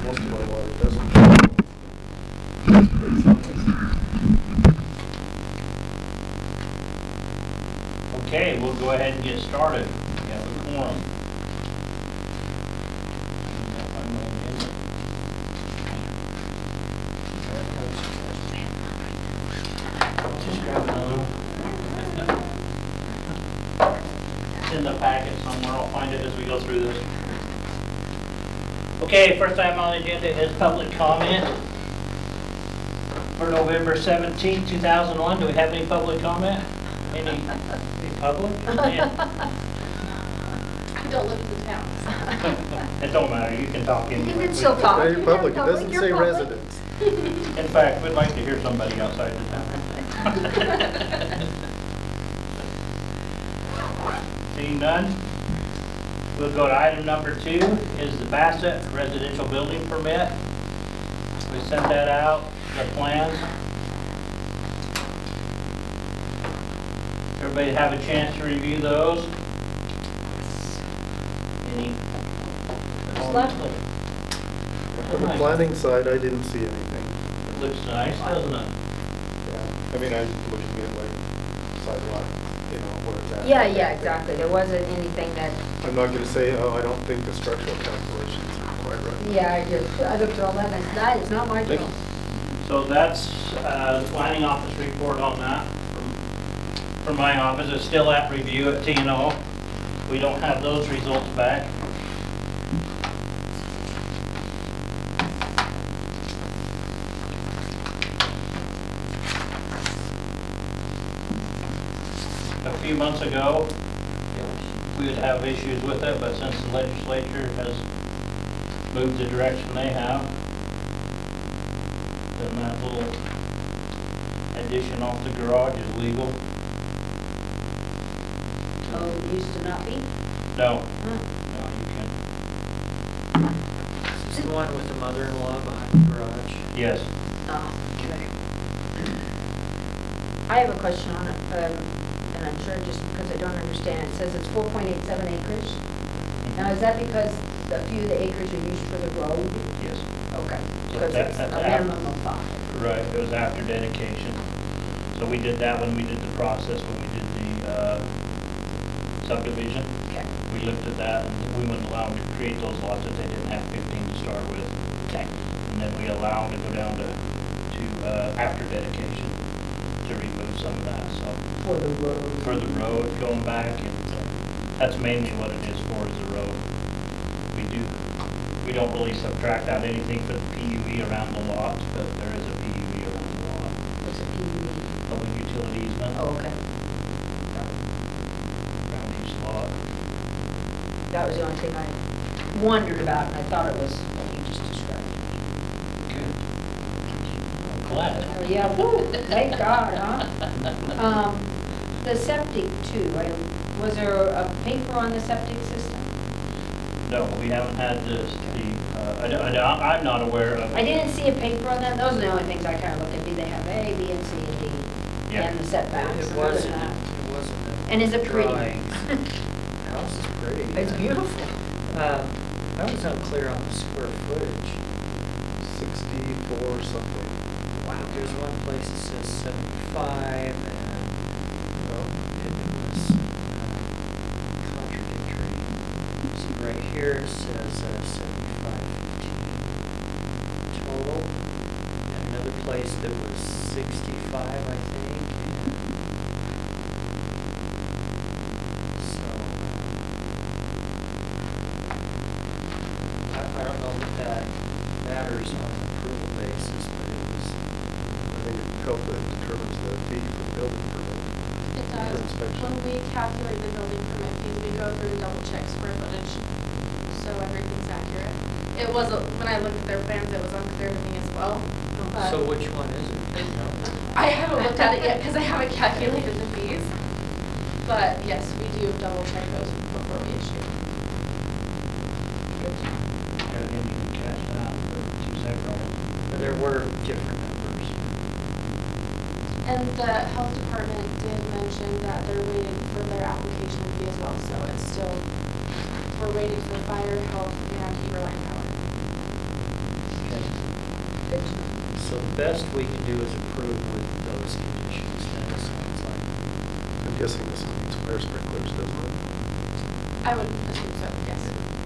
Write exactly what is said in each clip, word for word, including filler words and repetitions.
most of my water doesn't. Okay, we'll go ahead and get started. We have a quorum. Just grab another one. It's in the packet somewhere. I'll find it as we go through this. Okay, first item on the agenda is public comment for November seventeenth, two thousand one. Do we have any public comment? Any, any public? Yeah. I don't live in the town. It don't matter, you can talk You anyway. can still talk. Very You're public, it public, doesn't you're say public. residents. In fact, we'd like to hear somebody outside the town. Seeing none, we'll go to item number two, is the Bassett residential building permit. We sent that out, the plans. Everybody have a chance to review those? Any? It's lovely. On the planning side, I didn't see anything. It looks nice, doesn't it? Yeah. I mean, I was looking at like sidewalk, you know, where it's at. Yeah, yeah, exactly. There wasn't anything that, I'm not gonna say, oh, I don't think the structural calculations are quite right. yeah, I just, I looked at all that and I said, that is not my Thank deal. So that's uh, the planning office report on that. From- From my office, it's still at review at T and O. We don't have those results back. A few months ago, we would have issues with it, but since the legislature has moved the direction they have, then that little addition off the garage is legal. Oh, it used to not be? No, Huh. no, you can, Is this the one with the mother-in-law behind the garage? yes. Oh, okay. I have a question on it, um, and I'm sure just because I don't understand. It says it's four point eight seven acres. Now, is that because a few of the acres are used for the road? Yes. Okay, So because that- it's that's a af- minimum of five. Right, it was after dedication. So we did that when we did the process, when we did the uh, subdivision. Okay, We looked at that and we wouldn't allow them to create those lots if they didn't have fifteen to start with. okay. And then we allow them to go down to, to uh, after dedication to remove some of that, so. For the road. For the road going back, and that's mainly what it is for, is the road. We do, we don't really subtract out anything for the P U E around the lot, but there is a P U E around the lot. What's a P U D? Public utility easement. Oh, okay. Around each lot. That was the only thing I wondered about, and I thought it was what you just described to me. Good. I'm glad. Oh, yeah, woo, thank God, huh? Um, the septic too, I, was there a paper on the septic system? No, we haven't had this, the, uh, I, don't- I, don't- I'm not aware of. I didn't see a paper on that, those are the only things I kinda look at, do they have A, B, and C, and D? Yeah. And the setbacks, It and other wasn't, than that. it wasn't a And is it pretty? drawings. The house is pretty. It's beautiful. Um, I was unclear on the square footage. Sixty-four something. Wow. There's one place that says seventy-five, and No? it was uh, contradictory. So right here it says uh, seventy-five fifteen total, and another place that was sixty-five, I think. So, I, I don't know if that matters on an approval basis, but it was, I think it help that determines the fee for the building permit. It For does. inspection. When we calculate the building permit fees, we go through and double check square footage, so everything's accurate. It was, a- when I looked at their plans, it was unclear to me as well. but- so which one is it? Do you know? I haven't looked at it yet because I haven't calculated the fees. But yes, we do double check those before we issue. Yeah, they need to catch that, they're two separate. But there were different numbers. And the health department did mention that they're waiting for their application fee as well, so it's still, we're waiting for fire, health, and Heber Line Power. So the best we can do is approve with those conditions, then it sounds like. I'm guessing this one needs fire sprinklers, doesn't it? I would assume so, yes.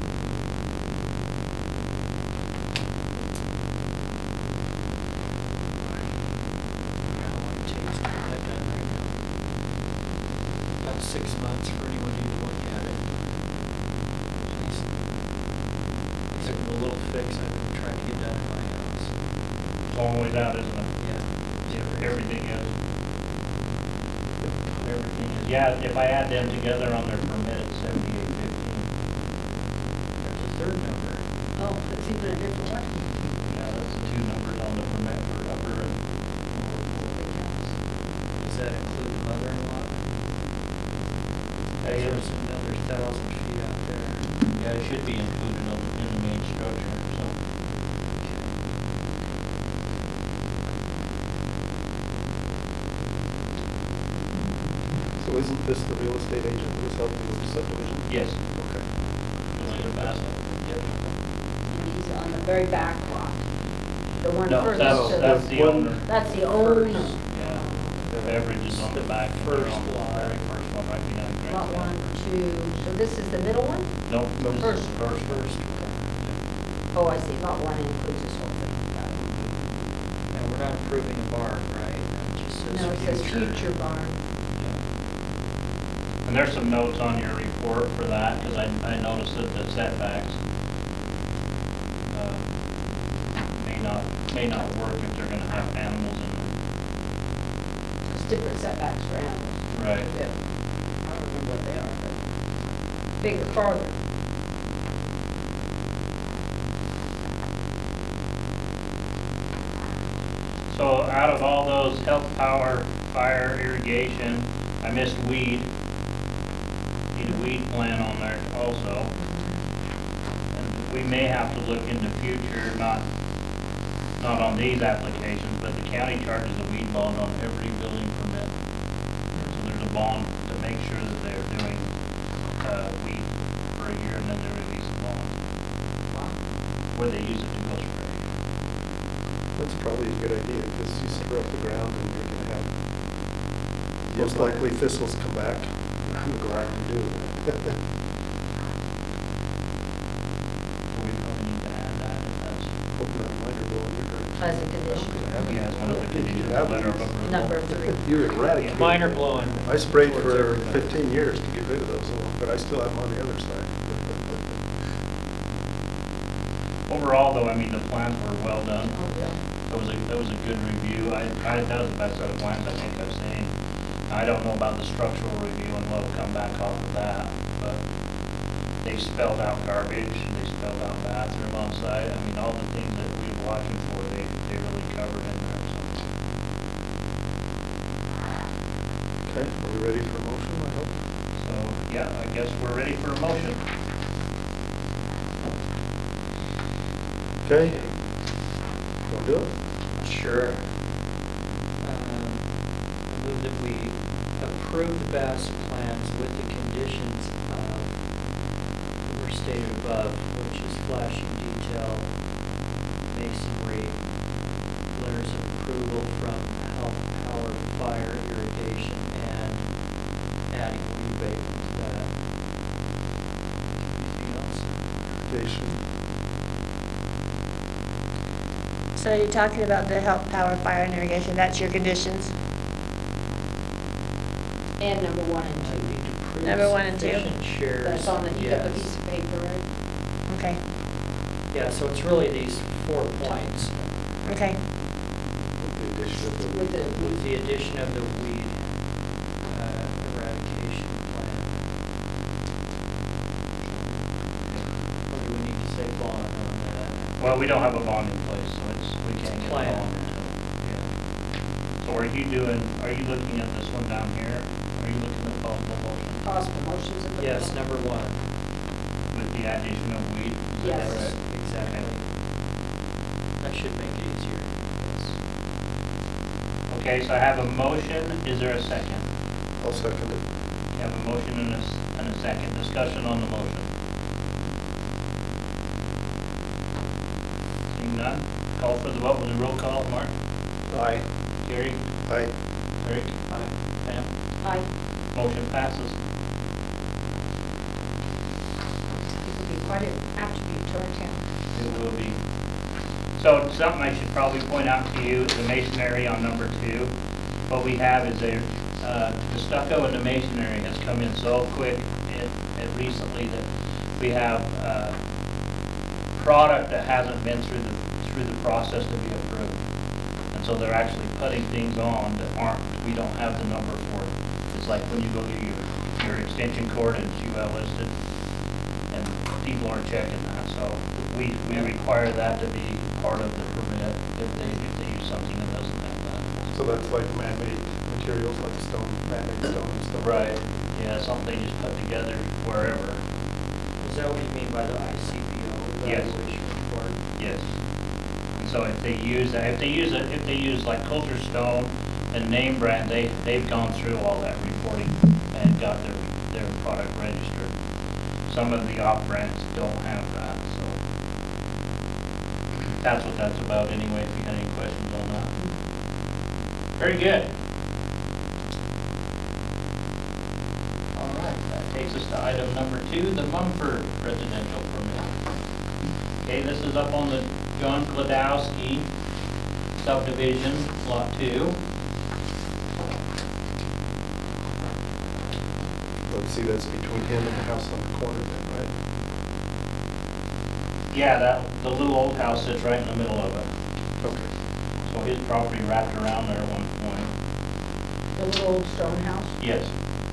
How long it takes to get that done right now? About six months for anyone to look at it. Jeez. These are the little fix I've been trying to get done in my house. It's a long way down, isn't it? Yeah. Yeah, everything is. Everything is. Yeah, if I add them together on their permit, it's seventy-eight fifteen. There's a third number. Oh, it's even a different one. Yeah, that's the two numbers on the permit for upper and lower floor. Does that include the mother-in-law? Hey, There's it's- another thousand feet out there. Yeah, it should be included on, in the main structure, so. So isn't this the real estate agent who was helping with the subdivision? Yes. Okay. Elena Bassel. Yep. And he's on the very back lot. The one No, furthest that's, to that's the, the owner. that's the owner. Yeah, the beverage is on the back, and they're on the very first one right behind Grant Lot one, County. two, so this is the middle one? No, No. this First. is first, first. Oh, I see, lot one includes this whole thing. Got it. And we're not approving a barn, right? It just says No, it says future barn. And there's some notes on your report for that, because I, I noticed that the setbacks um, may not, may not work if they're gonna have animals in It's different setbacks for animals. them. Right. Yeah. I don't remember what they are, but bigger, farther. So out of all those health, power, fire, irrigation, I missed weed. Need a weed plan on there also. And we may have to look in the future, not, not on these applications, but the county charges a weed bond on every building permit. So there's a bond to make sure that they're doing, uh, weed for a year and then they release the bond. Where they use it to go spray. That's probably a good idea, because you stir up the ground and you're gonna have, most likely thistles come back. I'm glad you do. So we probably need to add that if that's. Hope none of mine are blowing your dirt. As a condition. Yeah, it's one of the conditions, That letter of would- approval. Number three. You're eradicating. Mine are blowing. I sprayed towards for everything. fifteen years to get rid of those, but I still have them on the other side. Overall, though, I mean, the plans were well done. Oh, yeah. That was a, that was a good review. I, I, that was the best set of plans I think I've seen. I don't know about the structural review and what'll come back off of that, but they spelled out garbage, they spelled out bathroom on site. I mean, all the things that we were watching for, they, they really covered in there, so. Okay, are we ready for a motion, I hope? So, yeah, I guess we're ready for a motion. Okay. Wanna do it? Sure. Um, I move that we approve the Bass plans with the conditions of, that were stated above, which is flashing detail, masonry, letters of approval from health, power, fire, irrigation, and adding weed abatement to that. Anything else? Irrigation. So you're talking about the health, power, fire, and irrigation, that's your conditions? And number one I and need to prove Number one and two. sufficient two. shares. That's on the, you got the yes. piece of paper, right? Okay, Yeah, so it's really these four points okay. With the addition of the. With the, with the addition of the weed uh, eradication plan. What do we need to say bond on that? Well, we don't have a bond in place, so it's, we can't get a Plan. bond until, yeah. So are you doing, are you looking at this one down here? Are you looking at possible motion possible motions at the. Yes, bottom. number one. with the addition of weed? Is that Yes. correct? Exactly. That should make it easier, yes. Okay, so I have a motion, is there a second? I'll second it. You have a motion and a, s- and a second, discussion on the motion. Seeing none, call for the vote, we'll do roll call. Mark? Aye. Gary? Aye. Eric? Aye. Pam? Aye. Motion passes. It would be quite an attribute to our town. It will be. So something I should probably point out to you, the masonry on number two. What we have is a, uh, the stucco and the masonry has come in so quick and, and recently that we have, uh, product that hasn't been through the, through the process to be approved. And so they're actually putting things on that aren't, we don't have the number for it. It's like when you go to your, your extension cord and it's U L listed, and people aren't checking that, so we, we require that to be part of the permit if they, if they use something that doesn't have that. So that's like man-made materials, like stone, man-made stone and stuff? Right, yeah, something they just put together wherever. Is that what you mean by the I C B O Yes. evaluation report? Yes. And so if they use, that, if they use it, if they use like Coulter Stone and name brand, they, they've gone through all that reporting and got their, their product registered. Some of the off brands don't have that, so. That's what that's about anyway, if you had any questions on that. Very good. All right, that takes us to item number two, the Mumford residential permit. Okay, this is up on the John Gladowski subdivision, lot two. Let's see, that's between him and the house on the corner then, right? Yeah, that, the little old house sits right in the middle of it. Okay. So his property wrapped around there at one point. The little old stone house? Yes.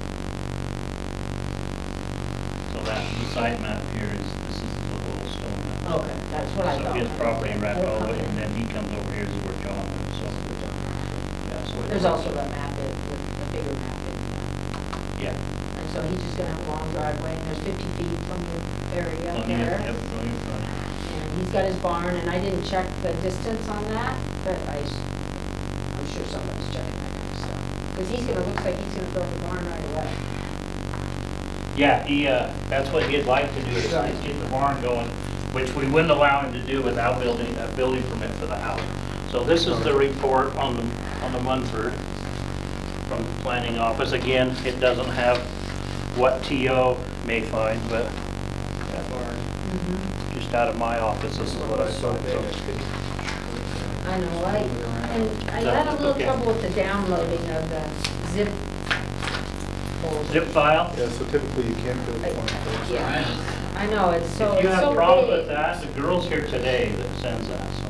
So that, the site map here is, this is the little stone house. Okay, that's what I So thought. his property wrapped all the way, and Okay. then he comes over here, this is where John lives, so. Yeah, so it There's works. also the map, it- with the bigger map in there. Yeah. And so he's just gonna have a long driveway, and there's fifty feet from the area up Plenty of- there. Yep, plenty of frontage. And he's got his barn, and I didn't check the distance on that, but I, s- I'm sure somebody's checking that kind of stuff. Because he's gonna, looks like he's gonna build the barn right away. Yeah, he, uh, that's what he'd like to do, is is get the barn going, which we wouldn't allow him to do without building, a building permit for the house. So this is the report on the, on the Munford from the planning office. Again, it doesn't have what T O may find, but That barn. just out of my office, this is what I saw. So I know, I, and I had a little Okay. trouble with the downloading of the zip folder. Zip file? Yeah, so typically you can't do I- it one place. Yeah, I know, it's so, If you it's have so a problem big. with that, the girl's here today that sends that, so.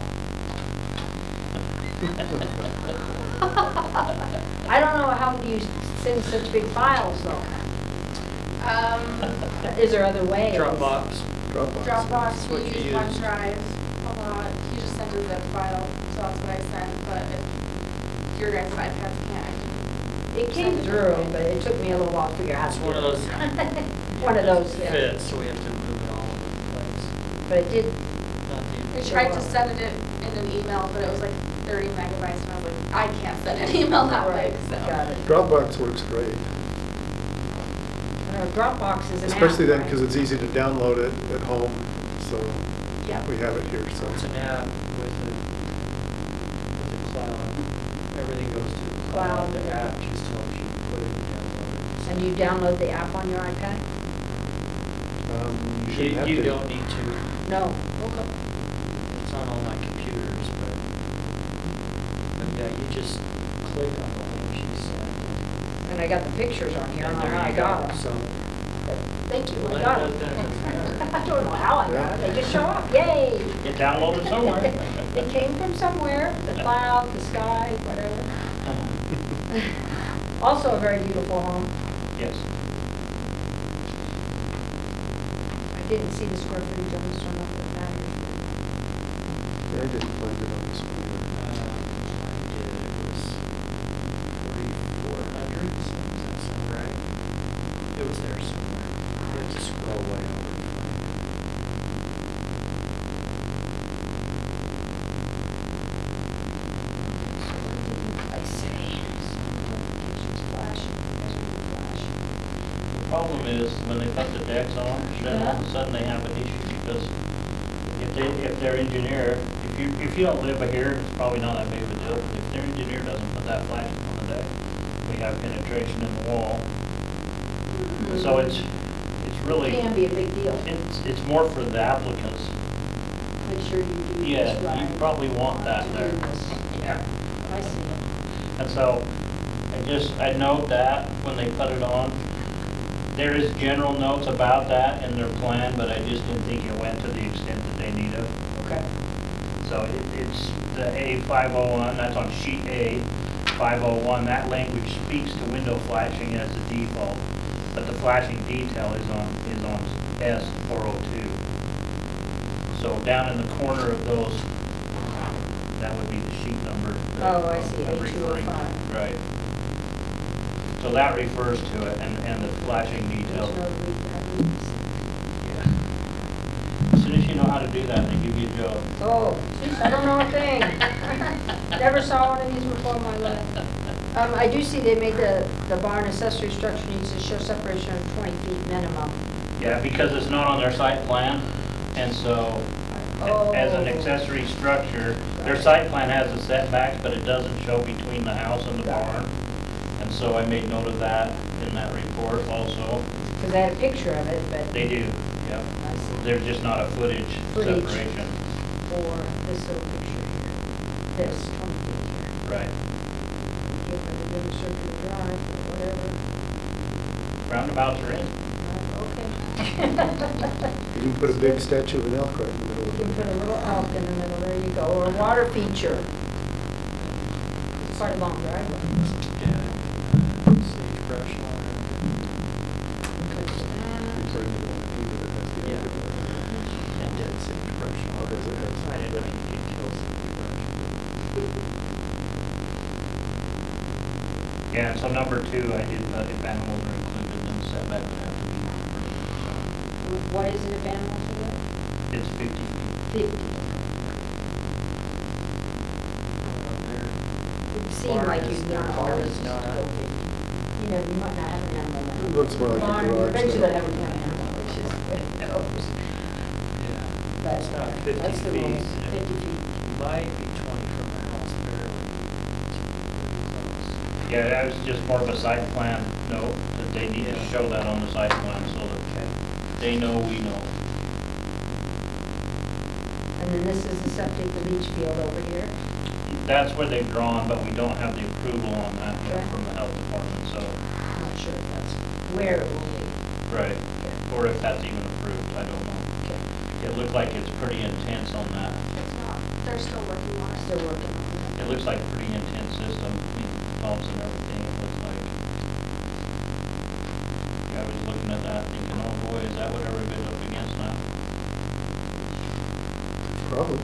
I don't know, how do you send such big files though? Um, Is there other ways? Dropbox. Dropbox. Dropbox, what we you use use. OneDrive a lot. You just send a zip file, so that's what I sent, but if your guys' iPads can't, I can. It came through, but it took me a little while to figure out. It's how one to of do those. it. One of those, yeah. Fits, so we have to move it all over the place. But it did, Not I the- tried to send it in an email, but it was like thirty megabytes, and I was like, I can't send an email that right, big, so. got it. Dropbox works great, Uh, Dropbox is an app. especially then right? because it's easy to download it at home, so Yeah. we have it here, so. It's an app with a, with a cloud. Everything goes to the cloud. Cloud, The yeah. app just tells you to put it and download it. And you download the app on your iPad? Um, you You, shouldn't have to. you don't need to. No. Okay. It's on all my computers, but, but yeah, you just click on the link she sent. And I got the pictures on here, I don't know there how I you got go. them. So, Thank you, Well, I that got does them. benefit. I don't know how I got Yeah. them, they just show up, yay! It downloaded somewhere. It came from somewhere, the cloud, the sky, whatever. Also a very beautiful home. Yes. I didn't see the square footage on this one, not that it matters. Yeah, I didn't find it on this one. uh, I did, it was forty-four hundred, does that sound right? It was there somewhere. You have to scroll way over to find it. So what did I say? Notifications flash, everything flash. The problem is, when they put the decks on, then all of a sudden they have an issue, because if they, if their engineer, if if you, if you don't live here, it's probably not that big of a deal, but if their engineer doesn't put that flashing on the deck, we have penetration in the wall. So it's, it's really, Can be a big deal. it's, it's more for the applicants. Make sure you do this Yeah, right. you probably want that To do there. this. Yeah. I see it. And so, I just, I note that when they put it on. There is general notes about that in their plan, but I just didn't think it went to the extent that they need it. Okay. So it, it's the A five oh one, that's on sheet A, five oh one, that language speaks to window flashing as the default, but the flashing detail is on, is on S four oh two. So down in the corner of those, that would be the sheet number. that Oh, I see, I'm A two oh referring to. five. Right. So that refers to it, and, and the flashing detail. There's no read that means. Yeah. As soon as you know how to do that, they give you a job. Oh, geez, I don't know a thing. Never saw one of these before in my life. Um, I do see they made the, the barn accessory structure needs to show separation of twenty feet minimum. Yeah, because it's not on their site plan, and so Oh. as an accessory structure, their site plan has the setbacks, but it doesn't show between the house and the barn. And so I made note of that in that report also. Because I had a picture of it, but They do, yep. I see. There's just not a footage Footage. separation. For this little picture here. This, twenty feet here. Right. Give it a little circular drive or whatever. Roundabouts are in. Uh, Okay. You can put a big statue of an elk right in the middle You of can it. put a little elk in the middle, there you go, or a water feature. It's quite a long driveway. Yeah, sagebrush all around Touch You that. certainly don't want to do it, it has the Yeah. elk in there. it. And dead sagebrush all Oh, does it around. have- I didn't know you could kill sagebrush. Yeah, so number two, I did, uh, if animals are included, then setback would have to be, What is it if animals are there? it's fifty feet. Fifty. It seemed like Barn you'd is- not barn always is just not- go fifty. You know, you might not have an animal. in It looks more like a barn. garage Eventually than- they'll have an animal, which is the way it goes. Yeah. But It's not fifty that's the feet. rules, and it fifty feet. Might be twenty from the house, barely. It's pretty close. Yeah, that was just more of a site plan note, that they need to show that on the site plan so that Okay. they know we know. And then this is the septic, the leach field over here. That's where they've drawn, but we don't have the approval on that yet Okay. from the health department, so, I'm not sure if that's where it will be. right. Okay. Or if that's even approved, I don't know. Okay. It looked like it's pretty intense on that. It's not, they're still working on it. Still working on it. It looks like a pretty intense system, I mean, pumps and everything, it looks like. Yeah, I was looking at that thinking, oh boy, is that what everybody's up against now? Probably.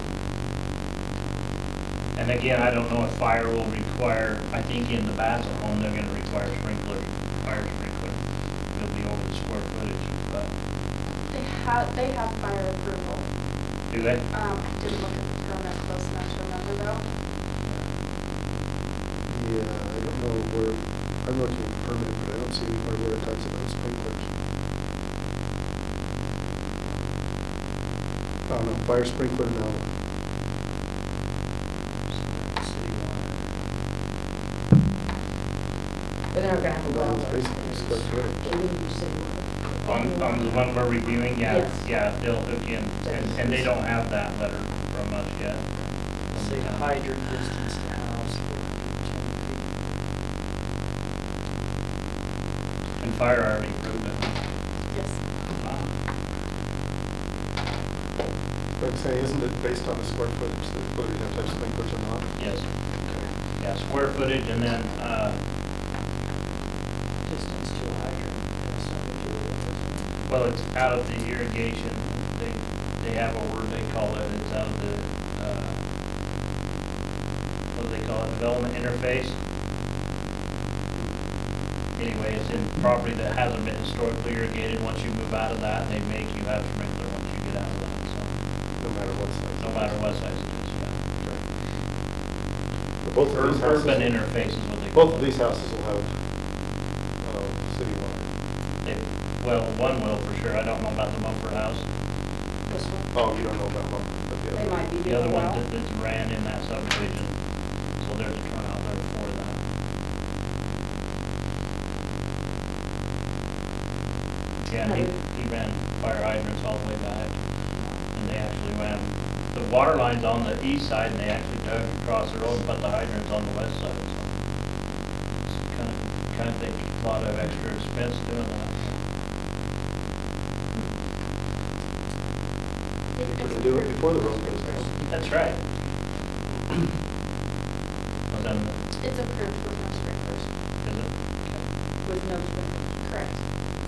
And again, I don't know if fire will require, I think in the Bassett home, they're gonna require sprinkler, fire sprinkler. It'll be over the square footage, but, They have, they have fire approval. do they? Um, I didn't look at, go that close enough to remember though. Yeah, I don't know where, I'm looking at the permit, but I don't see anywhere where it talks about sprinklers. Oh, no, fire sprinkler, no. City water. But they're not gonna have a well. Well, it's basically square footage. They wouldn't use city water. On, on the one we're reviewing, yeah, Yes. yeah, they'll hook in, and, and they don't have that letter from us yet. Say hydrant distance to house, ten feet. And fire already approved it. Yes. But I'm saying, isn't it based on the square footage, that whether you have to have sprinklers or not? Yes, Okay. yeah, square footage, and then, uh, Distance to a hydrant, that's not gonna do it. well, it's out of the irrigation, they, they have a word they call it, it's out of the, uh, what do they call it, development interface? Anyway, it's in property that hasn't been historically irrigated, once you move out of that, they make you have sprinkler once you get out of that, No matter what size. so, no matter what size it is, yeah. Okay. But both of these Ur- Urban houses, interface is what they call it. both of these houses will have, uh, city water. They- Well, one will for sure, I don't know about the Mumford house. This one. Oh, you don't know about one, but the other. They might be the other one Well. that, that's ran in that subdivision, so there's a turnout there for that. Yeah, he, he ran fire hydrants all the way back, and they actually ran, the water line's on the east side, and they actually dug across the road and put the hydrants on the west side, so. It's kind of, kind of think a lot of extra expense doing that. We can do it before the road goes down. That's right. Well, then, It's approved with no sprinklers. is it? With no sprinklers. Correct.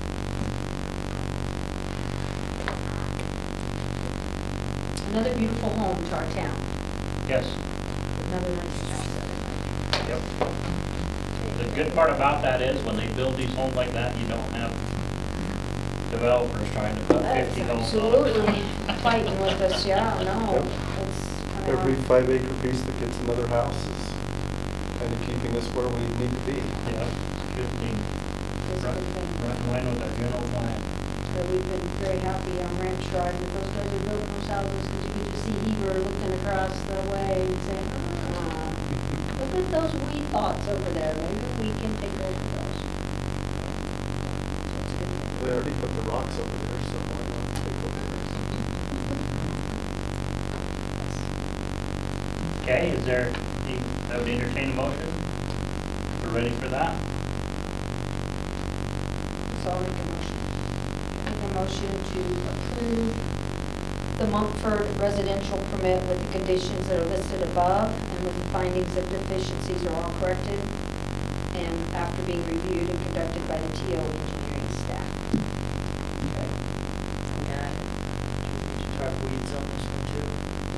Another beautiful home to our town. Yes. Another nice house. Yep. The good part about that is when they build these homes like that, you don't have developers trying to put fifty homes on it. Absolutely fighting with us, yeah, no. Yep. It's kinda- Every five acre piece that gets another house is kind of keeping us where we need to be. Yeah, it's a good thing. It's a Right, good thing. right in line with our general plan. So we've been very happy on Ranch Drive that those guys are building those houses, because you could just see Heber looking across the way and saying, ah, look at those weed plots over there, maybe we can take over those. So it's a good thing. They already put the rocks over there, so why not take over theirs? Okay, is there, I would entertain a motion? We're ready for that? So I'll make a motion. Make a motion to approve the Montford residential permit with the conditions that are listed above, and with the findings that deficiencies are all corrected, and after being reviewed and conducted by the T O engineering staff. Okay. Yeah. Did you talk weeds on this one too?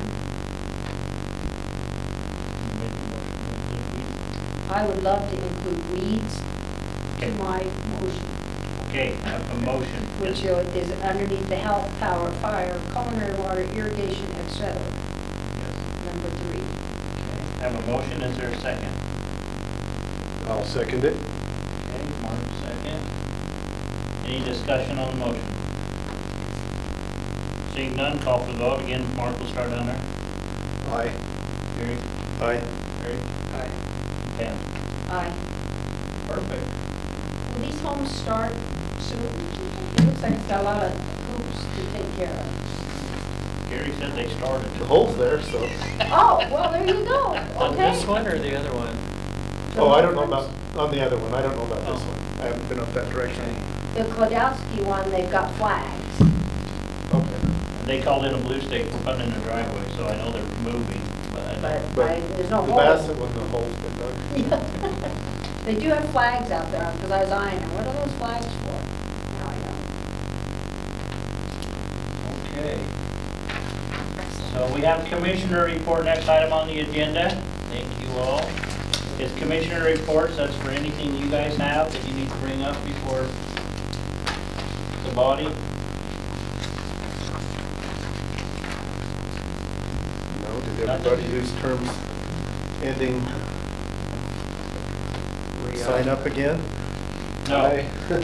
Make a motion to include weeds. I would love to include weeds to Okay. my motion, Okay, I have a motion. which is underneath the health, power, fire, culinary water, irrigation, et cetera. Yes. Number three. Okay, I have a motion, is there a second? I'll second it. Okay, Mark, second. Any discussion on the motion? Seeing none, call for the vote. Again, Mark will start down there. Aye. Gary? Aye. Gary? Aye. Pam? Aye. Perfect. Will these homes start soon? It looks like it's got a lot of hoops to take care of. Gary said they started. The hole's there, so. Oh, well, there you go, On okay. this one or the other one? Oh, I don't know about, on the other one, I don't know about this Oh. one. I haven't been up that direction. The Klodowski one, they've got flags. Okay. They called in a blue stake for putting in the driveway, so I know they're moving, but I But don't. But I, there's no The hole. Bassett one, the hole's been dug. They do have flags out there, because I was eyeing them. What are those flags for? Now I know. Okay. So we have commissioner report, next item on the agenda. Thank you all. Is commissioner reports, that's for anything you guys have that you need to bring up before the body. No, did everybody whose terms ending sign up again? No, Aye.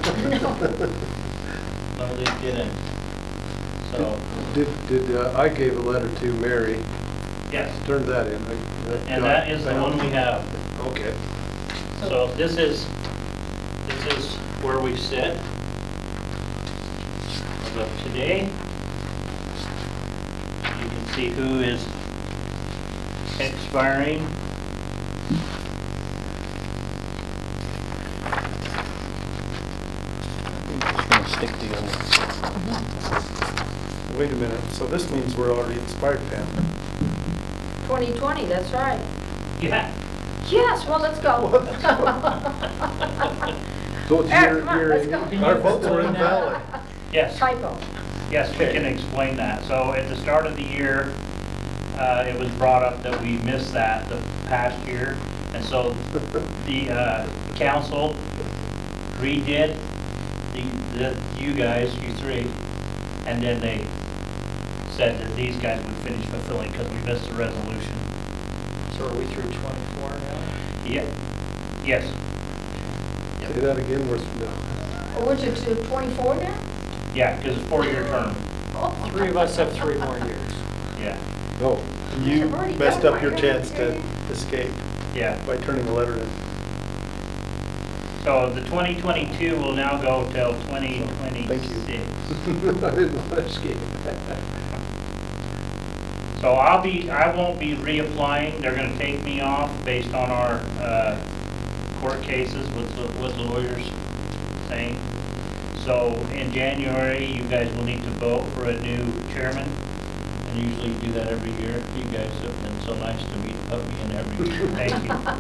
no, they didn't. So, Did, did, uh, I gave a letter to Mary, yes, turned that in. I- and that is the one we have. Okay. So this is, this is where we sit as of today. You can see who is expiring. Just gonna stick together. Wait a minute, so this means we're already expired, Pam? twenty twenty, that's right. Yeah. Yes, well, let's go. So it's Eric, your, come on, your, let's go. Our votes are invalid. Yes, Typo. yes, we can explain that. So at the start of the year, uh, it was brought up that we missed that the past year. And so the uh, council redid the, the, you guys, you three, and then they said that these guys would finish fulfilling because we missed the resolution. So are we through twenty-four now? Yeah, yes. say that again, we're, no. Oh, Which is to twenty-four now? Yeah, because it's four-year term. Three of us have three more years. Yeah. Oh, You I've already messed done up your mine. chance to escape Yeah. by turning the letter in. So the twenty twenty-two will now go till twenty Thank you. twenty-six. I didn't want to escape. So I'll be, I won't be reapplying. They're gonna take me off based on our, uh, court cases, what the, what the lawyer's saying. So in January, you guys will need to vote for a new chairman. And usually you do that every year. You guys have been so nice to me, to put me in every year. Thank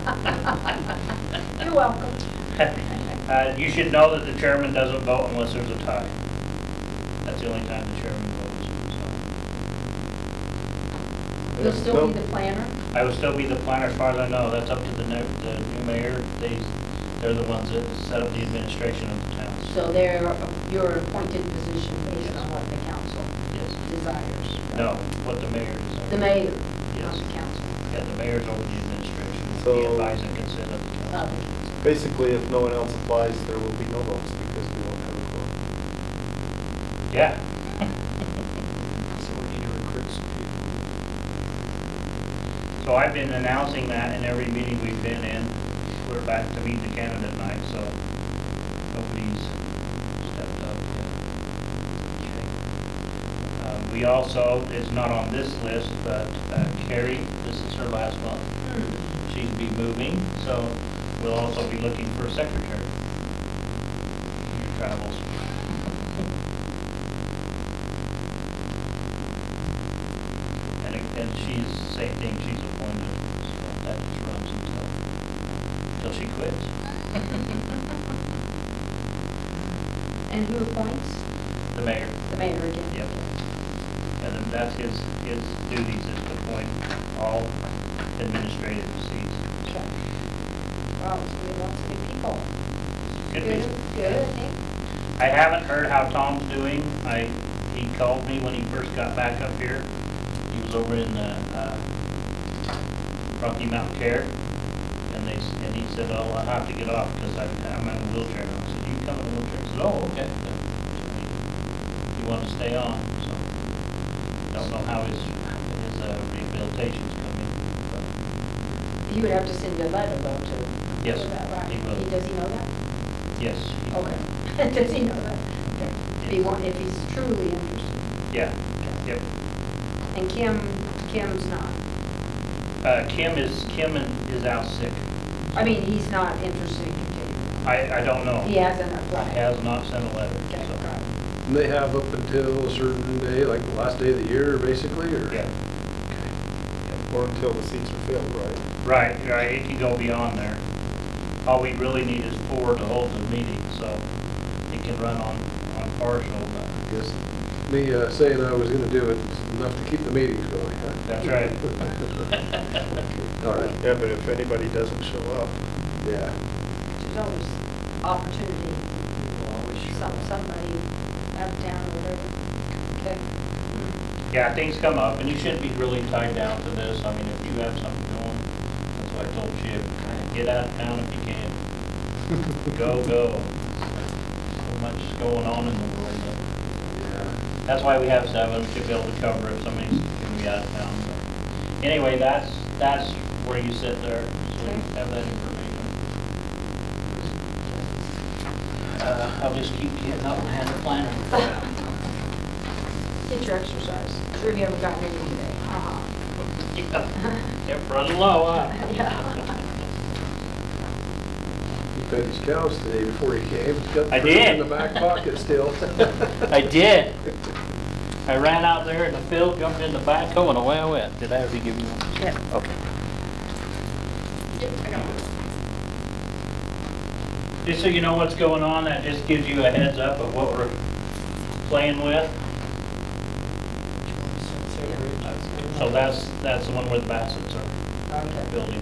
you. You're welcome. Uh, you should know that the chairman doesn't vote unless there's a tie. That's the only time the chairman votes, You'll still be No. the planner? so. I will still be the planner as far as I know. That's up to the new, the new mayor. They, they're the ones that set up the administration of the town. So they're your appointed position based Yes. on what the council Yes. desires? No, what the mayor decides. The mayor, Yes. not the council. Yeah, the mayor's over the administration. So- The advice and consent of the Of council. the council. Basically, if no one else applies, there will be no votes because we won't have a quorum. Yeah. So we need to recruit some people. So I've been announcing that in every meeting we've been in. We're back to meet the candidate night, so nobody's stepped up yet. Okay. Um, we also, it's not on this list, but uh, Carrie, this is her last month. She'd be moving, so we'll also be looking for a secretary. in Your travels. And, it- and she's, same thing, she's appointed, so that just runs until, until she quits. And who appoints? The mayor. The mayor again? Yep. And then that's his, his duties is to appoint all administrative seats. Okay. Wow, it's gonna be lots of new people. Could Good, be. good, I think. I haven't heard how Tom's doing. I, he called me when he first got back up here. He was over in the, uh, Rocky Mountain Care. And they, s- and he said, oh, I have to get off because I'm in a wheelchair now. I said, you can come in a wheelchair? He said, oh, okay. So he, he wanted to stay on, so. Don't know how his, his uh, rehabilitation's coming, but He would have to send a letter though to. Yes, for that, right? he will. Does he know that? yes. he- Okay. Does he know that? Okay. If he Yes. want, if he's truly interested. Yeah, yep. And Kim, Kim's not. Uh, Kim is, Kim in- is out sick. I mean, he's not interested in continuing. I, I don't know. He hasn't applied. He has not sent a letter, Okay, so. got it. And they have up until a certain day, like the last day of the year, basically, or? Yeah, Or until the seats are filled, right? right, right, it can go beyond there. All we really need is four to hold the meeting, so it can run on, on partial, but I guess me uh, saying I was gonna do it is enough to keep the meetings going, huh? that's right. All right, Yeah, but if anybody doesn't show up, yeah. There's always opportunity, We'll always show some, up. somebody out of town or whatever. Okay. Yeah, things come up, and you shouldn't be really tied down to this. I mean, if you have something going, that's what I told Chip, get out of town if you can. Go, go. So much going on in the world. Yeah. That's why we have seven, to be able to cover if somebody's gonna be out of town. So, anyway, that's, that's where you sit there, so you have that information. Uh, I'll just keep getting up and hand the planner. Get your exercise. Sure you haven't gotten any today. Uh-huh. Yeah, kept running low, huh? Yeah. He fed his cows today before he came. He's got I fruit did. in the back pocket still. I did. I ran out there in the field, jumped in the backhoe, and away I went. Did I ever give you one? Yeah. Okay. Yep, I got one. Just so you know what's going on, that just gives you a heads up of what we're playing with. So that's, that's the one where the Bassets are Okay. building.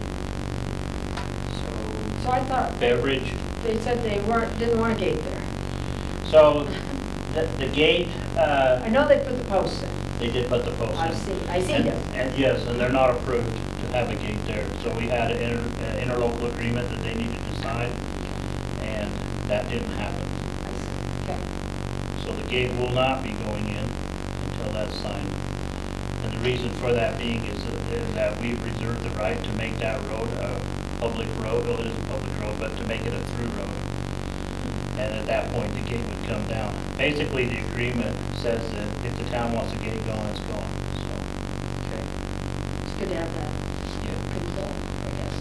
So I thought, Beverage. they said they weren't, didn't want a gate there. So the, the gate, uh, I know they put the posts in. they did put the post in. I've seen, I seen And, them. and yes, and they're not approved to have a gate there. So we had an inter, uh, interlocal agreement that they needed to sign, and that didn't happen. I see. Okay. So the gate will not be going in until that's signed. And the reason for that being is that- is that we've reserved the right to make that road a public road, well, it is a public road, but to make it a through road. And at that point, the gate would come down. Basically, the agreement says that if the town wants a gate going, it's going, so. Okay. It's good to have that Yeah. control, I guess.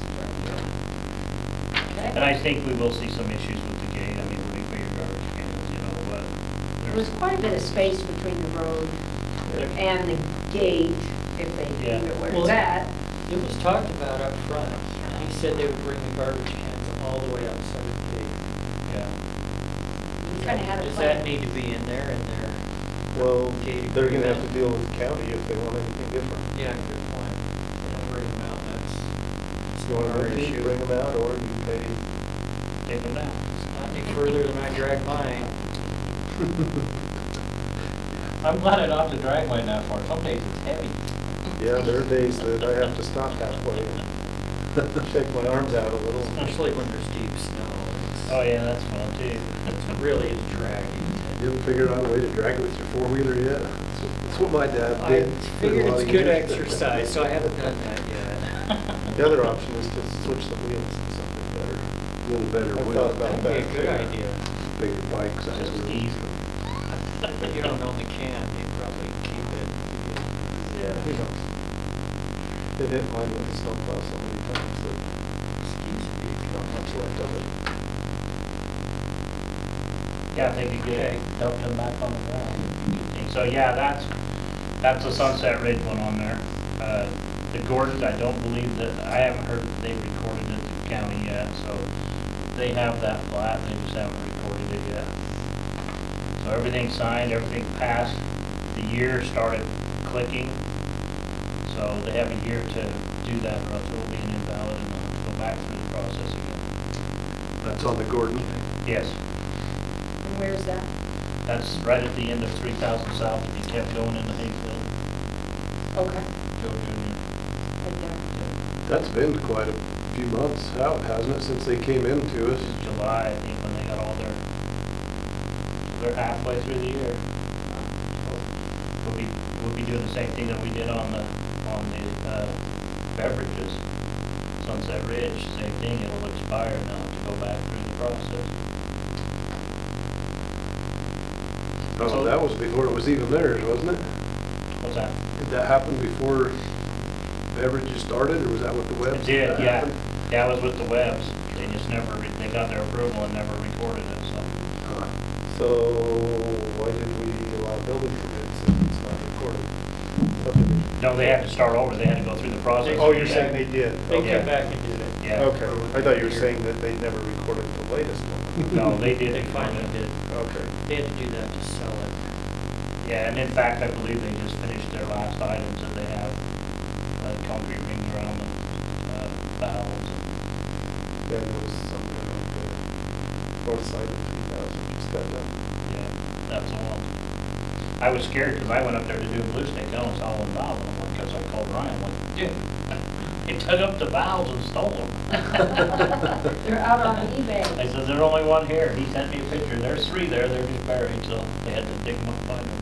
And Okay. I think we will see some issues with the gate. I mean, where you put your garbage cans, you know, what. There's quite a bit of space between the road and the gate, if they Yeah. leave it where Well, it's at. It was talked about up front. He said they would bring the garbage cans all the way outside the gate. Yeah. You kind of had a Does plan. that need to be in there, in there? Well, Gate they're gonna have to agreement. deal with the county if they want anything different. Yeah, good point. They don't bring them out, that's, that's You want our to issue. bring them out, or you pay. Take them down. It's not any further than I drag mine. I'm glad I don't have to drag mine that far. Some days it's heavy. Yeah, there are days that I have to stop halfway and shake my arms out a little. Especially when there's deep snow. It's- Oh, yeah, that's fun too. It really is dragging. You haven't figured out a way to drag it with your four-wheeler yet? That's what- That's what my dad I did. figured for a lot it's of good years. exercise, so I haven't done that yet. The other option is to switch the wheels to something better. A little better I've wheel. thought about That'd be a good idea. Bigger bike size. Just wheel. ease. But you don't own the can, you probably keep it. Yeah, who knows? It hit mine with the snowplow so many times that Excuse me. not much left of it. Yeah, if they could get Okay. it, dump them back on the ground. Good thing. So, yeah, that's, that's the Sunset Ridge one on there. Uh, The Gordons, I don't believe that, I haven't heard that they've recorded it to the county yet, so they have that plat, they just haven't recorded it yet. So everything's signed, everything passed, the year started clicking, so they have a year to do that, or else it will be an invalid and they'll have to go back through the process again. That's on the Gordon. Yes. And where's that? That's right at the end of three thousand south, if you kept going into Hayfield, Okay. Joe Junior Right there. That's been quite a few months out, hasn't it, since they came into us? This is July, I think, when they got all their, they're halfway through the year. So We'll be, we'll be doing the same thing that we did on the, on the, uh, beverages. Sunset Ridge, same thing, it'll expire now to go back through the process. Oh, So- that was before it was even theirs, wasn't it? What's that? Did that happen before beverages started, or was that with the webs? It did, that yeah. happened? Yeah, it was with the Webs. They just never, re- they got their approval and never recorded it, so. Huh. So why did we allow building permits if it's not recorded? Subdivision. No, they had to start over, they had to go through the process. Oh, you're saying they did? They Okay. came back and did it. Yeah. Okay, I thought you were saying that they never recorded the latest one. No, they did. They finally did. Okay. They had to do that to sell it. Yeah, and in fact, I believe they just finished their last items that they have, like concrete rings around them, uh, valves. Yeah, there was something on the north side of three thousand just got done. Yeah, that's the one. I was scared because I went up there to do a blue snake, I almost saw one valve, and I'm like, because I called Ryan, I'm like, dude, he dug up the valves and stole them. They're out on eBay. I said, there's only one here. He sent me a picture. There's three there. They're just buried, so they had to dig them up and find them.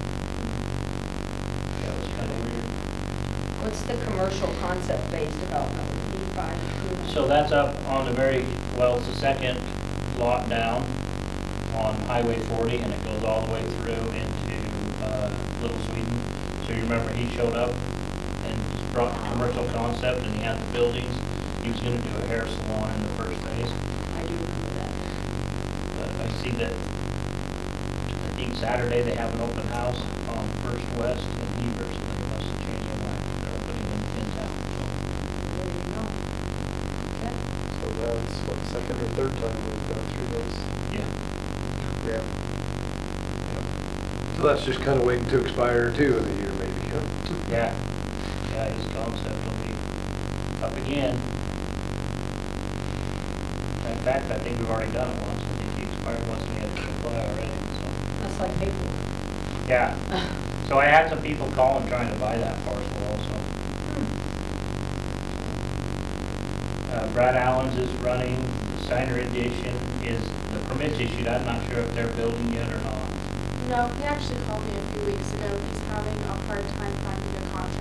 Yeah, it was kind of weird. What's the commercial concept based development with E five? So that's up on the very, well, it's the second lot down on Highway forty, and it goes all the way through into uh, Little Sweden. So you remember he showed up and brought the commercial concept, and he had the buildings. He was gonna do a hair salon in the first phase. I do remember that. But I see that, I think Saturday they have an open house on First West in Heber, so they must have changed their mind. They're opening in, in town, so. There you go. Okay. So that's what, second or third time we've gone through those? Yeah. Yeah. So that's just kind of waiting to expire too in a year maybe, huh? Yeah, yeah, his concept will be up again. In fact, I think we've already done it once. I think he expired once and he had to apply already, so. That's like paperwork. Yeah, so I had some people calling trying to buy that parcel also. Uh, Brad Allen's is running, the Steiner Edition is, the permit's issued, I'm not sure if they're building yet or not. No, he actually called me a few weeks ago. He's having a hard time finding a contractor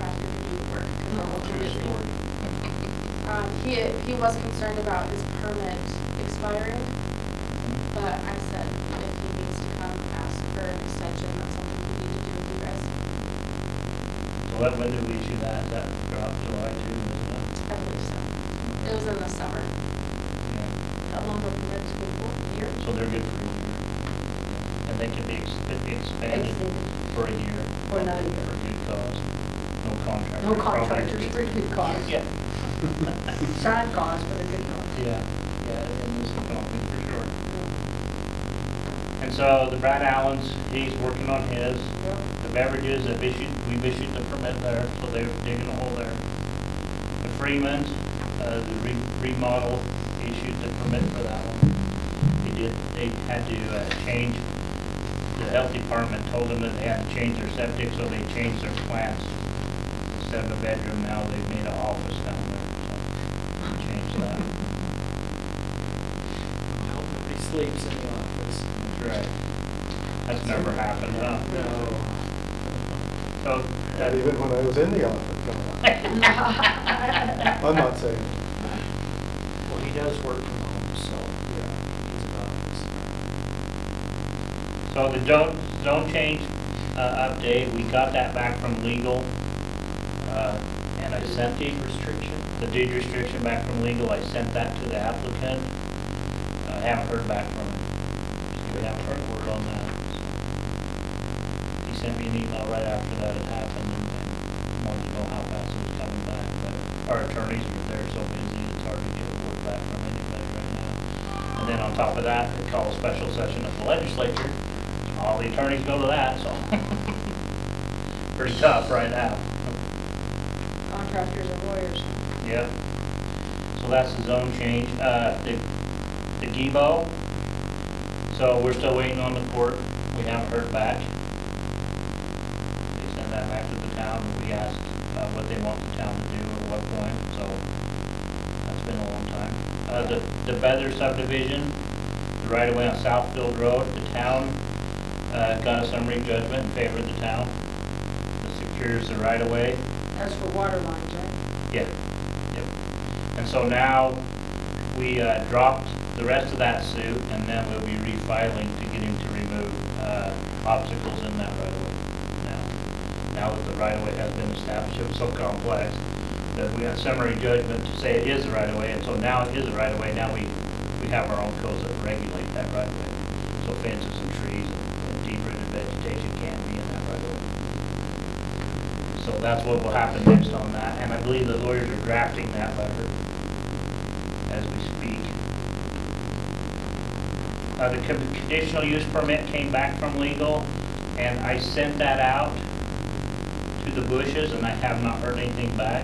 True story. Um, he, he was concerned about his permit expiring, but I said if he needs to come ask for an extension, that's something we need to do with you guys. So what, when did we issue that? That dropped July two, isn't it? I believe so. It was in the summer. Yeah. How long are permits good for? A year? So they're good for a year. And they can be ex- expanded Extended. for a year. Or not even. For good cause. No contractor. No contractors for a good cause. Yeah. Sad cause, but a good cause. Yeah, yeah, in this economy for sure. And so the Brad Allen's, he's working on his. Yep. The beverages have issued, we've issued the permit there, so they're digging a hole there. The Freeman, uh, the re- remodel issued the permit for that one. They did, they had to uh, change, the health department told them that they had to change their septic, so they changed their plants. Instead of a bedroom, now they've made an office down there, so changed that. I hope nobody sleeps in the office. That's right. That's never happened, huh? No. So, Not even when I was in the office. No. I'm not saying. Well, he does work from home, so Yeah. he's in office. So the zone, zone change, uh, update, we got that back from legal. Uh, and I sent the, Deed restriction. the deed restriction back from legal, I sent that to the applicant. I haven't heard back from him. So we haven't heard a word on that. So he sent me an email right after that had happened and, and wanted to know how fast it was coming back. But our attorneys are, they're so busy, it's hard to get a word back from anybody right now. And then on top of that, they call a special session of the legislature. All the attorneys go to that, so. Pretty tough right now. Contractors and lawyers. Yep. So that's the zone change. Uh, the, the G B O, so we're still waiting on the court. We haven't heard back. They send that back to the town. We asked uh, what they want the town to do at what point, so that's been a long time. Uh, the, the Beather subdivision, the right of way on Southfield Road, the town, uh, got a summary judgment in favor of the town. That secures the right of way. That's for water lines, right? Yeah, yep. And so now, we uh, dropped the rest of that suit, and then we'll be refiling to get him to remove uh, obstacles in that right-of-way now. Now that the right-of-way has been established, it was so complex that we got summary judgment to say it is a right-of-way, and so now it is a right-of-way. Now we, we have our own codes that regulate that right-of-way. So fences and trees and deep-rooted vegetation can't be in that right-of-way. So that's what will happen next on that, and I believe the lawyers are drafting that letter as we speak. Uh, the con- conditional use permit came back from legal, and I sent that out to the Bushes, and I have not heard anything back.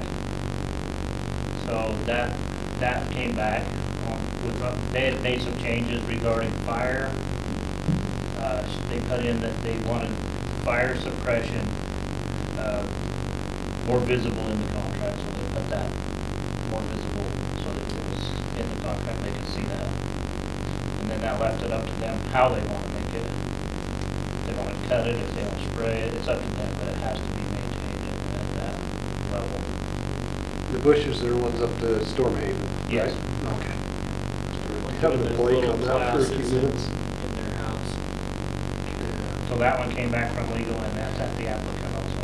So that, that came back, um, with, uh, they had made some changes regarding fire. Uh, they put in that they wanted fire suppression, uh, more visible in the contract, so they put that more visible so that it was in the contract, they could see that. And then that left it up to them how they want to make it. If they want to cut it, if they want to spray it, it's up to them, but it has to be maintained at, at that level. The Bushes are the ones up to Storm Haven. Yes. Okay. Have a break on that for a few minutes. In their house. So that one came back from legal, and that's at the applicant also.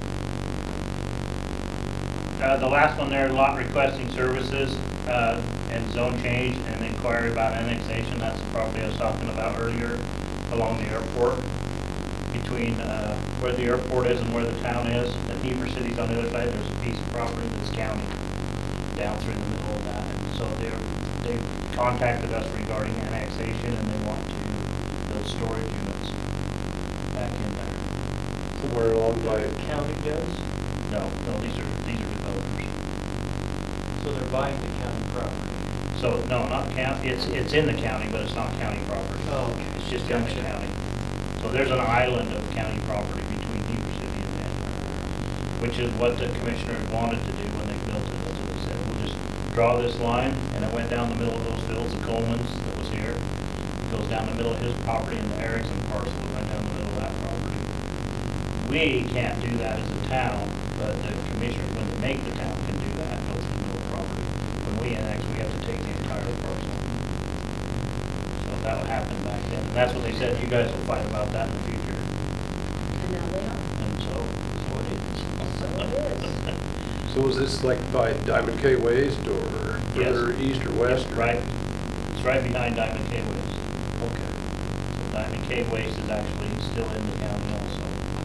Uh, the last one there, lot requesting services, uh, and zone change and inquiry about annexation. That's the property I was talking about earlier along the airport, between uh, where the airport is and where the town is. And Heber City's on the other side. There's a piece of property that's county down through the middle of that. And so they're, they contacted us regarding annexation, and they want to build storage units back in there. Somewhere along by, The county does, No, no, these are, these are developers. so they're buying the county property. So, no, not county, it's, it's in the county, but it's not county property. Oh, okay. It's just in the Gotcha. county. So there's an island of county property between Heber City and Mandarin, which is what the commissioners wanted to do when they built it. That's what they said, we'll just draw this line, and it went down the middle of those fields, the Coleman's that was here. It goes down the middle of his property, and the Erickson parcel that went down the middle of that property. We can't do that as a town, but the commissioners, when make the town can do that, go through the middle property. When we annex, we have to take the entire parcel. So that would happen back then, and that's what they said, you guys will fight about that in the future, And now they are. and so, so it is. So it is. So is this like by Diamond K Waste or Yes. further east or west? It's right, it's right behind Diamond K Waste. Okay. So Diamond K Waste is actually still in the county also.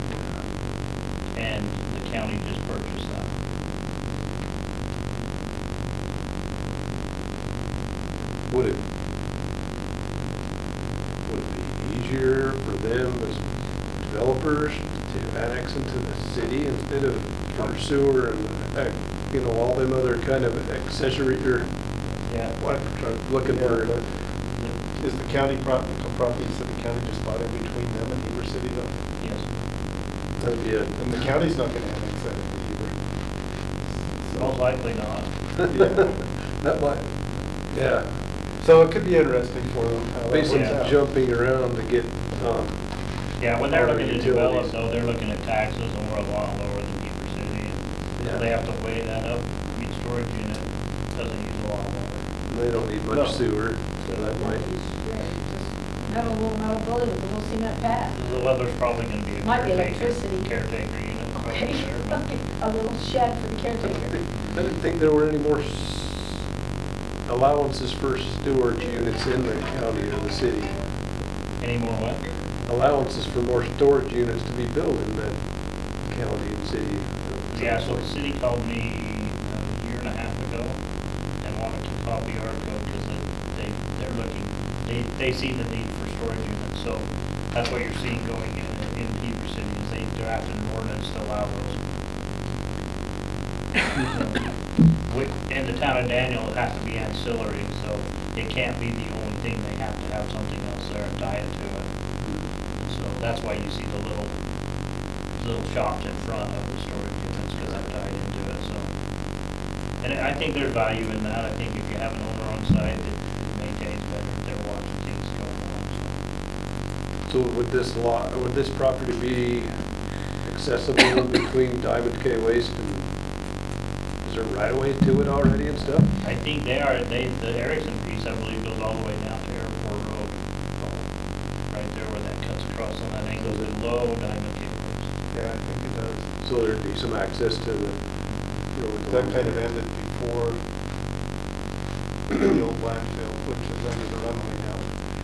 And the county just purchased that. Would it, would it be easier for them as developers to annex into the city instead of for sewer and, uh, you know, all them other kind of accessory, or Yeah. what, looking Yeah, for? but Is the county prop, properties that the county just bought in between them and Heber City though? Yes. That'd be a, And the county's not gonna annex that into Heber. Most likely not. Yeah. that might, yeah, So it could be interesting for them. how that basically works out. jumping around to get, um, Yeah, when they're Or looking to develop, utilities. though, they're looking at taxes and we're a lot lower than Heber City. and Yeah. So they have to weigh that up. I mean, storage unit doesn't use a lot of water. they don't need No. much sewer, so that might, Have a little metal building with a little cement pad. The weather's probably gonna be a Might be caretaker, electricity. caretaker unit probably Okay, there, but a little shed for the caretaker. I didn't think there were any more s- allowances for storage units in the county or the city. any more what? Allowances for more storage units to be built in that county and city. Yeah, so the city called me a year and a half ago and wanted to copy our code because they, they, they're looking, they, they see the need for storage units. So that's what you're seeing going in, in Heber City is they drafted an ordinance to allow those. With- In the town of Daniel, it has to be ancillary, so it can't be the only thing. They have to have something else there and tie it to it. So that's why you see the little, little shops in front of the storage units, because they're tied into it, so. And I think there's value in that. I think if you have an owner on site that maintains better, they're watching things going on, so. So would this lot, would this property be accessible between Diamond K Waste and, is there right of way to it already and stuff? I think they are, they, the Erickson piece, I believe, goes all the way down to Airport Road. Right there where that cuts across on that angle below Diamond K Waste. Yeah, I think it does. So there'd be some access to the road. That kind of ended before the old landfill, which is under the runway now.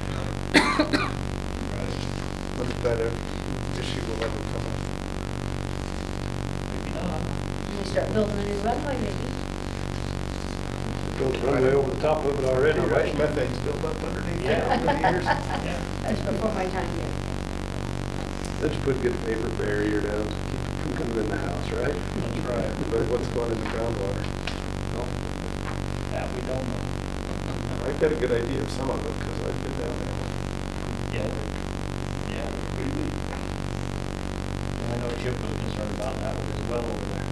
Wonder if that uh, issue will ever come up. Maybe not. We start building a new runway maybe. Built a runway over the top of it already, How much right? methane's built up underneath Yeah. there over the years. Yeah. That's before my time yet. Let's just put a good paper barrier down to keep it from coming in the house, right? That's right. But what's going in the groundwater? That we don't know. I've got a good idea of some of it, because I've been down there. Yeah. Yeah. And I know Chip was concerned about that with his well over there.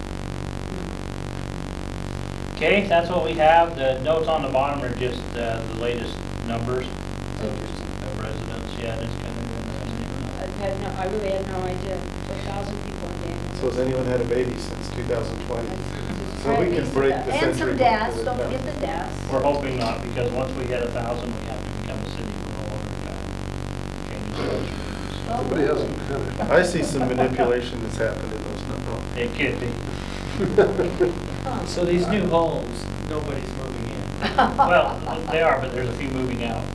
Okay, that's what we have. The notes on the bottom are just uh, the latest numbers of of residents. Yeah, it's kind of interesting. I had no, I really had no idea. A thousand people in Daniel. So has anyone had a baby since two thousand twenty? That's- So we can break the And century some mark deaths, with don't that. forget the deaths. We're hoping not, because once we hit a thousand, we have to become a city with no longer town. Change the culture. Somebody hasn't finished. I see some manipulation that's happened in those numbers. It could be. Huh. So these new homes, nobody's moving in. Well, they are, but there's a few moving out.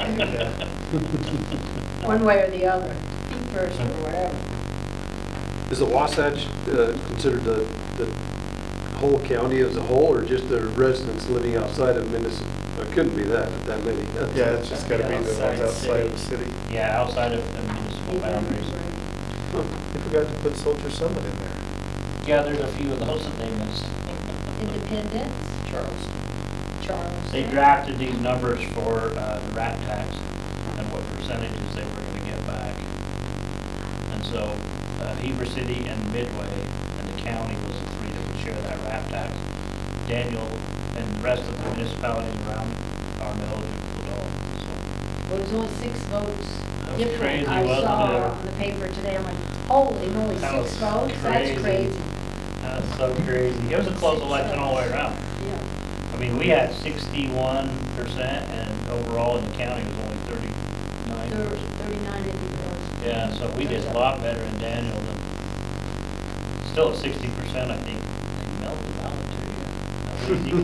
One way or the other, feet first or whatever. Is the Wasatch uh, considered the, the whole county as a whole, or just the residents living outside of Minnesota? It couldn't be that, that many. Yeah, it's just gotta be the ones Outside outside of the city. city. Yeah, outside of the municipal boundaries. They forgot to put Soldier Summit in there. Yeah, there's a few of those that they missed. Independence, Charleston. Charles. They drafted these numbers for uh, the rat tax and what percentages they were gonna get back. And so uh, Heber City and Midway and the county was the three that would share that rat tax. Daniel and the rest of the municipalities around are eligible at all, so. Well, there's only six votes. That was different. crazy, I wasn't saw it? on the paper today, I'm like, holy moly, That six was votes? crazy. That's crazy. That's so crazy. It was a close election all the way around. Yeah. I mean, we had sixty-one percent and overall in the county was only thirty-nine Thir- percent. Thirty-nine, I think it was. Yeah, so we did a lot better in Daniel than, still at sixty percent, I think. They mailed the ballot to you.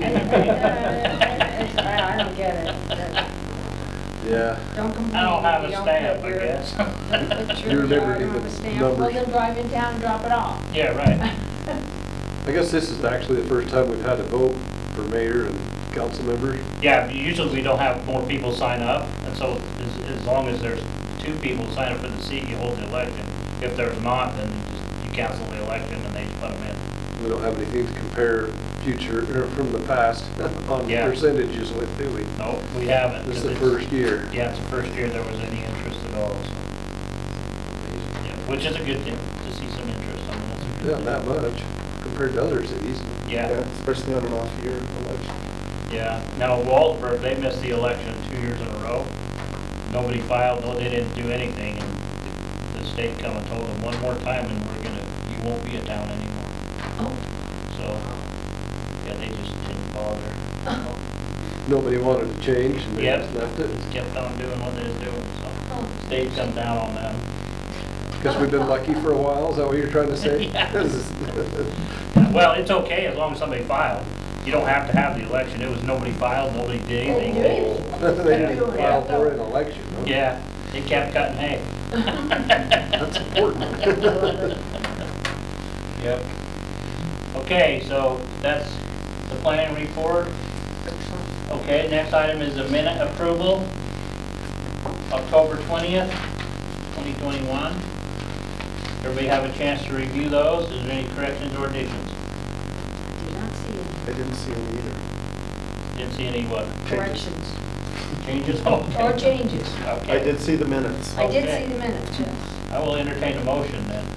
I don't get it. but Yeah. Don't complain. I don't have if a you stamp, put I your- guess. Don't put You your, remember I don't have the a stamp, well numbers. then drive in town and drop it off. Yeah, right. I guess this is actually the first time we've had a vote for mayor and council members. Yeah, but usually we don't have more people sign up, and so as, as long as there's two people sign up for the seat, you hold the election. If there's not, then just, you cancel the election and they just put them in. We don't have anything to compare future, or from the past on Yeah. percentages with, do we? No, we haven't. This is 'cause the it's- first year. Yeah, it's the first year there was any interest at all, so. Yeah, which is a good thing, to see some interest. I mean, that's a good Not thing. that much compared to other cities. Yeah, Yeah, especially on an off year election. yeah. Now, Waldburg, they missed the election two years in a row. Nobody filed, no, they didn't do anything, and the state come and told them, one more time and we're gonna, you won't be a town anymore. Oh. So, yeah, they just didn't bother. Nobody wanted to change and they Yep. just left it. Just kept on doing what they was doing, so. Oh. State come down on them. Because we've been lucky for a while, is that what you're trying to say? Yeah. This is- Well, it's okay as long as somebody filed. You don't have to have the election. It was nobody filed, nobody did anything. They didn't Yeah. file for an election, huh? Yeah, they kept cutting hay. That's important. Yep. Okay, so that's the planning report. Okay, next item is the minute approval. October twentieth, twenty twenty-one. Everybody have a chance to review those? Is there any corrections or additions? Did not see I didn't see them either. Didn't see any what? any corrections Changes? Okay. or changes. Okay. I did see the minutes. I did Okay. see the minutes, yes. I will entertain a motion then.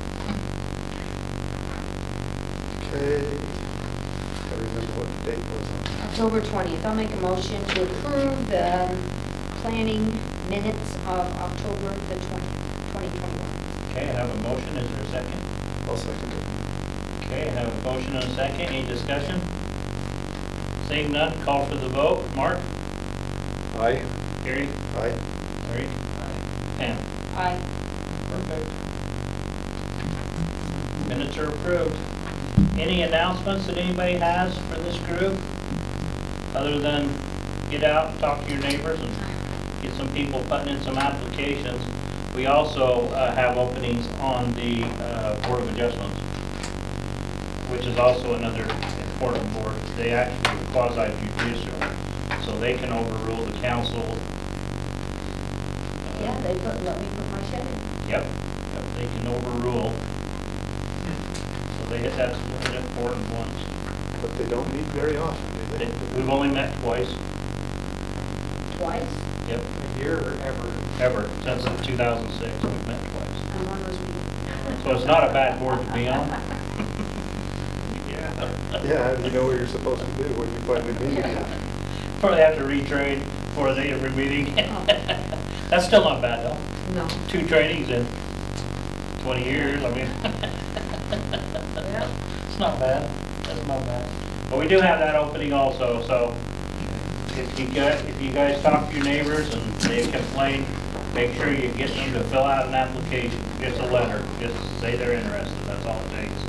Okay. I remember what date was on. October twentieth, I'll make a motion to approve the um, planning minutes of October the twentieth, twenty twenty-one. Okay, I have a motion. Is there a second? I'll second it. Okay, I have a motion and a second. Any discussion? Seeing none, call for the vote. Mark? Aye. Gary? Aye. Larry? Pam? Aye. Perfect. Minutes are approved. Any announcements that anybody has for this group? Other than get out and talk to your neighbors and get some people putting in some applications. We also uh, have openings on the uh, Board of Adjustments, which is also another important board. They actually are quasi judicial, so they can overrule the council. Uh, Yeah, they put, let me put my shed in. Yep, yep, they can overrule. So they, that's one of the important ones. But they don't meet very often, do They- they? We've only met twice, Twice? yep, A year or ever? ever, since two thousand six, we've met twice. And one was me. So it's not a bad board to be on. Yeah. Yeah, you know what you're supposed to do when you finally meet again. Probably have to retrain for the every meeting. That's still not bad though. No. Two trainings in twenty years, I mean. Yeah. It's not bad, that's not bad. But we do have that opening also, so if you guys, if you guys talk to your neighbors and they complain, make sure you get them to fill out an application, just a letter, just say they're interested, that's all it takes.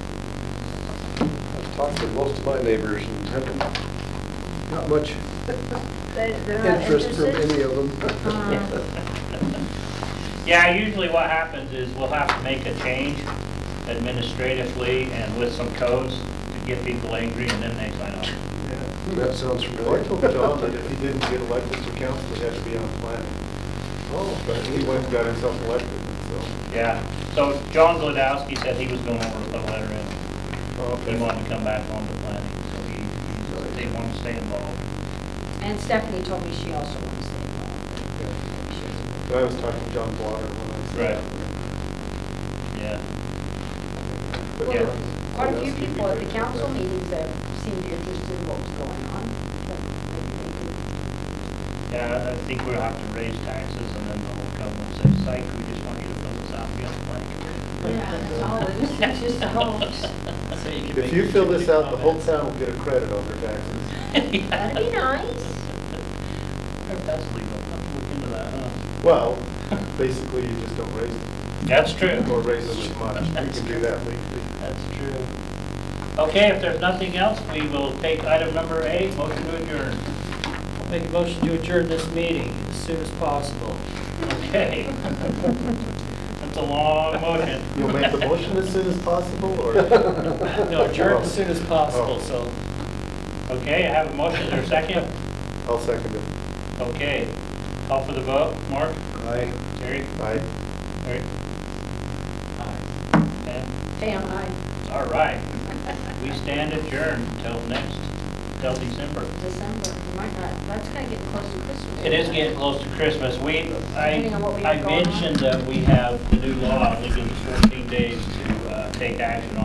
I've talked to most of my neighbors and haven't, not much They, they're not interest from interested? any of them. Uh, Yeah, usually what happens is we'll have to make a change administratively and with some codes to get people angry and then they sign up. Yeah. That sounds Well, I familiar. told John that if he didn't get elected to council, he had to be on planning. Oh, But he went and got himself elected, so. Yeah, so John Gladowski said he was going over with a letter in. Oh, He okay. wanted to come back on the planning, so he, he, they want to stay involved. And Stephanie told me she also wants to stay involved. I was talking to John Blotter when I was. Right. Yeah. But Well, Yeah. quite a Yes, few he'd be people at the great. council meetings that seemed interested in what was going on. But maybe they could- Yeah, I think we'll have to raise taxes and then they'll come and say, psych, we just want you to fill this out, be on the planning committee. Yeah, it's always, it's just a hoax. So you can If make you your fill this chicken out, the whole comments. town will get a credit on their taxes. That'd be nice. That's legal. I'll have to look into that, huh? Well, basically, you just don't raise them, That's true. or raise them as much. We That's can do true. that legally. That's true. Okay, if there's nothing else, we will take item number eight, motion to adjourn. I'll make a motion to adjourn this meeting as soon as possible. Okay. That's a long motion. You'll make the motion as soon as possible, or? No, adjourn as soon as possible, Oh. so. Okay, I have a motion, is there a second? I'll second it. Okay, call for the vote, Mark? Aye. Terry? Aye. Terry? Aye. Pam? Pam, I, All right. We stand adjourned until next, till December. December, we might not, that's kinda getting close to Christmas. It is getting close to Christmas. We, I, Depending on what we I have going on. mentioned that we have the new law, I think it's fourteen days to uh, take action on.